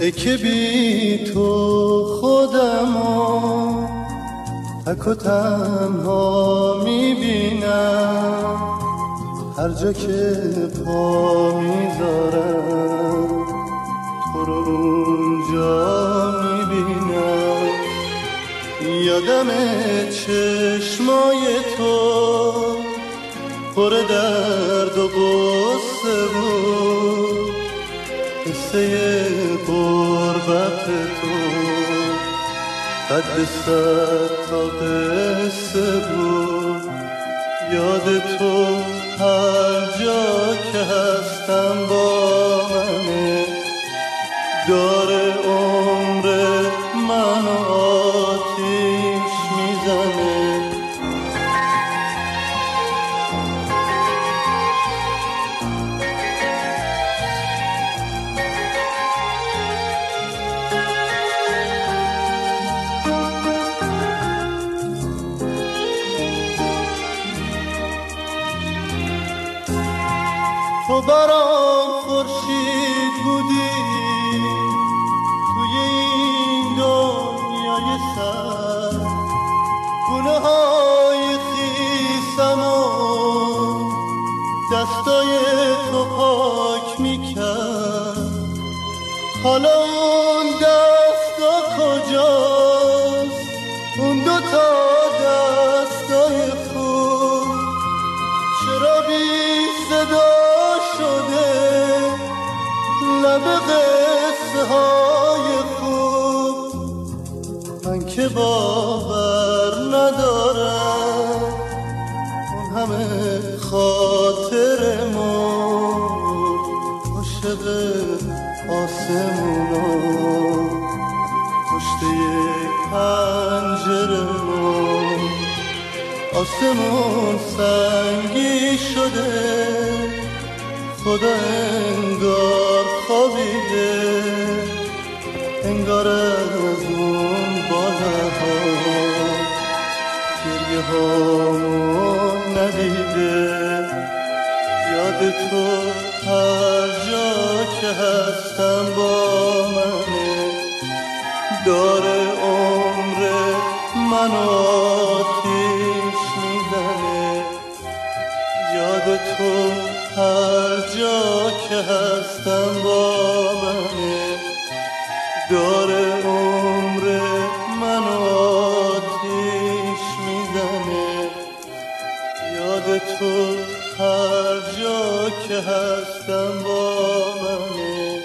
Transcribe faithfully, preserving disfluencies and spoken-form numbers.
ای که بی تو خودمو تک و تنها میبینم، هر جا که پا میذارم تو رو اونجا میبینم. یادم چشمای تو پر درد و غصه بود، قصه غربت تو قد صد تا قصه بود. یاد تو هر جا که هستم با منه، داره عمر منو آتیش میزنه. تو برام خورشید بودی توی این دنیای سر، گونه های خیسم و دستای تو پاک میکرد. حالا اون دستا کجاست، اون دوتا دستای خوب چرا بی صدا شده لب قصه های خوب؟ من که باور ندارم اون همه خاطر ما عاشق آسمونا پشت یک پنجره ما. آسمون سنگی شده، خدا انگار خوابیده، انگار از اون بالاها گریه هامون ندیده. یاد تو هر جا که هستم با منه، داره عمر من آتیش میزنه. یاد تو هر جا که هستم با منه، داره عمر من آتیش میزنه. یاد تو هر جا که هستم با منه.